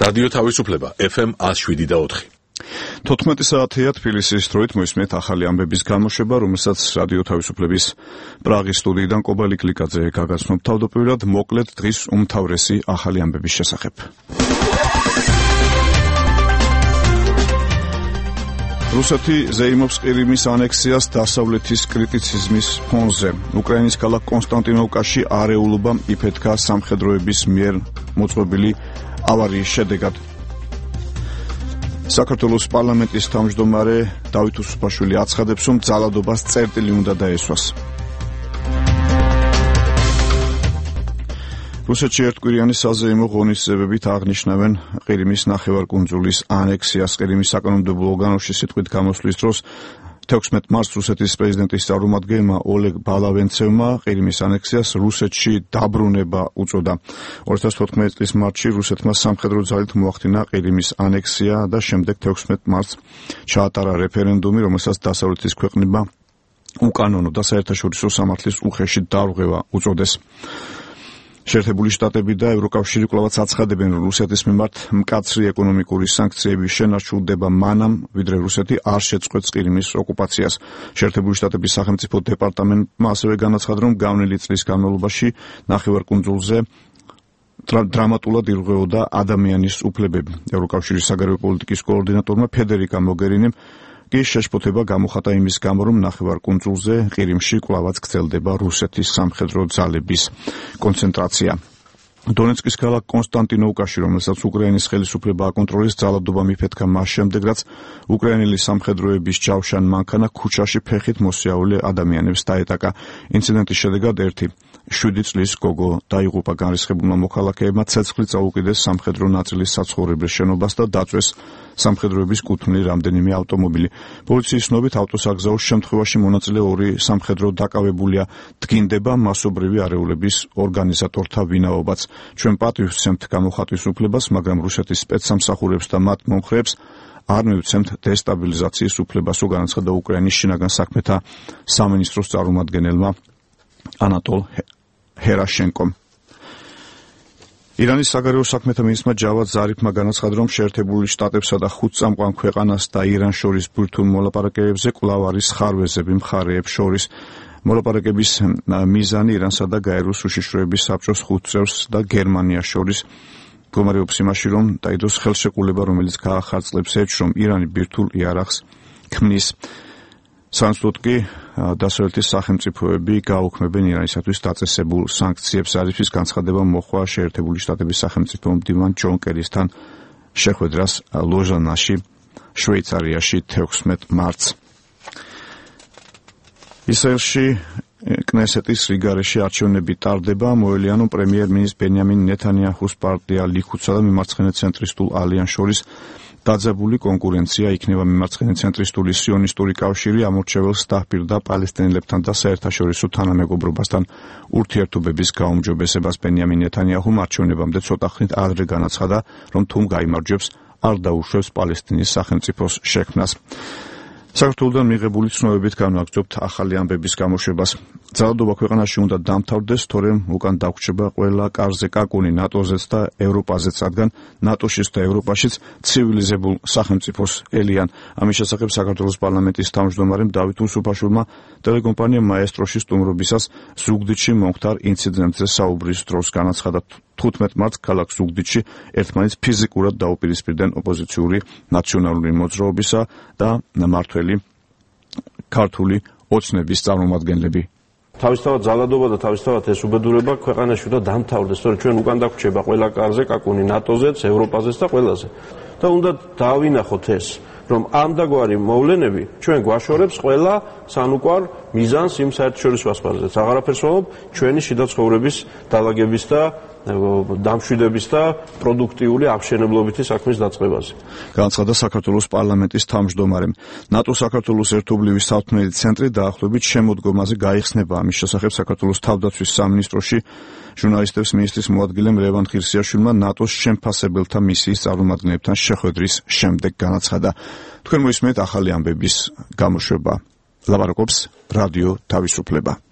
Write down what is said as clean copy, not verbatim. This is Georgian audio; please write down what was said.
რადიო თავისუფლება FM 107.4. 14 საათია თბილისის დროით მოისმენთ ახალი ამბების გამოშვება, რომელსაც რადიო თავისუფლების პრაღის სტუდიიდან კობალი კლიკაძე გაგაცნობ თავდაპირველად მოკლედ დღის უმთავრესი ახალი ამბების შესახებ. რუსეთი ზეიმობს ყირიმის ანექსიას დასავლეთის კრიტიციზმის ფონზე. უკრაინის ქალაქ კონსტანტინოვკაში არეულობა იფეთქა სამხედროების მიერ მოწყობილი ავარიის შედეგად. საქართველოს პარლამენტის თავმჯდომარე დავით უსუფაშვილი აცხადებს, რომ ძალადობას წერტილი უნდა დაესვას. რუსეთში ერთკვირიანი საზეიმო ღონისძიებებით აღნიშნავენ ყირიმის ნახევარკუნძულის ანექსიას. ყირიმის საკანონმდებლო ორგანოში სიტყვით გამოსვლის დროს 16 მარტს რუსეთის პრეზიდენტის წარმომადგენელმა ოლეგ ბალავენცევმა ყირიმის ანექსიას რუსეთში დაბრუნება უწოდა. 2014 წლის მარტში რუსეთმა სამხედრო ძალით მოახდინა ყირიმის ანექსია და შემდეგ 16 მარტს ჩაატარა რეფერენდუმი, რომელსაც დასავლეთის ქვეყნებმა უკანონო და საერთაშორისო სამართლის უხეში დარღვევა უწოდეს. შეერთებული შტატები და ევროკავშირი კვლავაც აცხადებენ, რომ რუსეთის მიმართ მკაცრი ეკონომიკური სანქციების შენარჩუნდება მანამ, ვიდრე რუსეთი არ შეწყვეტს ყირიმის ოკუპაციას. შეერთებული შტატების სახელმწიფო დეპარტამენტმა ასევე განაცხადა, რომ გავლენილი წლის განმავლობაში ნახევარკუნძულზე დრამატულად ირღვეოდა ადამიანის უფლებები. ევროკავშირის საგარეო პოლიტიკის კოორდინატორმა ფედერიკა მოგერინიმ კი შეშფოთება გამოხატა იმის გამო, რომ ნახევარკუნძულზე ყირიმში კვლავაც გრძელდება რუსეთის სამხედრო ძალების კონცენტრაცია. დონეცკის ქალაქ კონსტანტინოვკაში, რომელსაც უკრაინის ხელისუფლება აკონტროლის, ძალადობა მიფეთქა მას შემდეგ, რაც უკრაინელი სამხედროების ჯავშან მანქანა ქუჩაში ფეხით მოსიარულე ადამიანებს დაეტაკა. ინციდენტის შედეგად 7 წლის გოგო დაიღუპა. განრისხებულმა მოქალაქეებმა ცეცხლი წაუკიდეს სამხედრო ნაწილის საცხოვრებელ შენობას და დაწვეს სამხედროების კუთვნილი რამდენიმე ავტომობილი. პოლიციის ცნობით ავტოსაგზაო შემთხვევაში მონაწილე 2 სამხედრო დაკავებულია. დგინდება მასობრივი არეულების ორგანიზატორთა ვინაობაც. ჩვენ პატივს ვცემთ გამოხატვის უფლებას, მაგრამ რუსეთის სპეცსამსახურებს და მათ მომხრეებს არ მივცემთ დესტაბილიზაციის უფლებასო, განაცხადა უკრაინის შინაგან საქმეთა სამინისტროს წარმომადგენელმა ანატოლ ჰერაშენკომ. ირანის საგარეო საქმეთა მინისტრმა ჯავად ზარიფმა განაცხადა, რომ შეერთებული შტატებსა და 5 წამყვან ქვეყანას და ირანს შორის ბირთვულ მოლაპარაკებებზე კვლავ არის ხარვეზები მხარეებს შორის. მოლაპარაკების მიზანი ირანსა და გაეროს უშიშროების საბჭოს 5 წევრს და გერმანიას შორის მდგომარეობს იმაში, რომ დაიდოს ხელშეკრულება, რომელიც გაახარწყლებს ეჭვს, რომ ირანი ბირთვულ იარაღს ქმნის. სანაცვლოდ კი დასავლეთის სახელმწიფოები გაუქმებენ ირანისათვის დაწესებულ სანქციებს. ზარიფის განცხადება მოჰყვა შეერთებული შტატების სახელმწიფო მდივან ჯონ კერისთან შეხვედრას ლოზანაში, შვეიცარიაში 16 მარტს. ისრაელში კნესეტის რიგარეში არჩევნები ტარდება. მოელია, რომ პრემიერ-მინისტრ ბენიამინ ნეთანიაჰუს პარტია ლიქუდსა და მიმარცხენე ცენტრისტულ ალიანსს შორის დაძაბული კონკურენცია იქნება. მიმარცხენე ცენტრისტული სიონისტური კავშირი ამორჩეველს დაჰპირდა პალესტინელებთან და საერთაშორისო თანამეგობრობასთან ურთიერთობების გაუმჯობესებას. ბენიამინ ნეთანიაჰუმ არჩევნებამდე ცოტა ხნით ადრე განაცხადა, რომ თუ გაიმარჯვებს, არ დაუშვებს პალესტინის სახელმწიფოს შექმნას. საქართველოსთან მიღებული ცნობებით განვაგრძობთ ახალი ამბების გამოშვებას. ძალადობა ქვეყანაში უნდა დამთავრდეს, თორემ უკან დაგვრჩება ყველა კარზე კაკუნი ნატოზეც და ევროპაზეც, რადგან ნატოშიც და ევროპაშიც ცივილიზებულ სახელმწიფოს ელიან. ამის შესახებ საქართველოს პარლამენტის თავმჯდომარემ დავით უსუფაშვილმა ტელეკომპანია მაესტროში სტუმრობისას ზუგდიდში მომხდარ ინციდენტზე საუბრის დროს განაცხადა, 15 მარტს ქალაქ ზუგდიდში ერთმანეთს ფიზიკურად დაუპირისპირდნენ ოპოზიციური ნაციონალური მოძრაობისა და მმართველი ქართული ოცნების წარმომადგენლები. თავისთავად ძალადობა და თავისთავად ეს უბედურება ქვეყანაში უნდა დამთავრდეს, თორე ჩვენ უკან დაგვრჩება ყველა კარზე კაკუნი ნატოზეც, ევროპაზეც და ყველაზე. და უნდა დავინახოთ ეს, რომ ამდაგვარი მოვლენები ჩვენ გვაშორებს ყველა სანუკვარ მიზანს იმ საერთაშორისო ასპარეზზე. აღარაფერს ვამბობ ჩვენი შიდა ცხოვრების დალაგების და დამშვიდების და პროდუქტიული აღშენებლობითი საქმის დაწყებაზე. განაცხადა საქართველოს პარლამენტის თავმჯდომარემ. ნატო საქართველოს ერთობლივი საქმეთა ცენტრი დაახლოებით შემოდგომაზე გაიხსნება. ამის შესახებ საქართველოს თავდაცვის სამინისტროში ჟურნალისტებს მინისტრის მოადგილემ ლევან ხირსიაშვილმა ნატოს შემფასებელთა მისიის წარმომადგენლებთან შეხვედრის შემდეგ განაცხადა. თქვენ მოისმენთ ახალი ამბების გამოშვება. ლაპარაკობს რადიო თავისუფლება.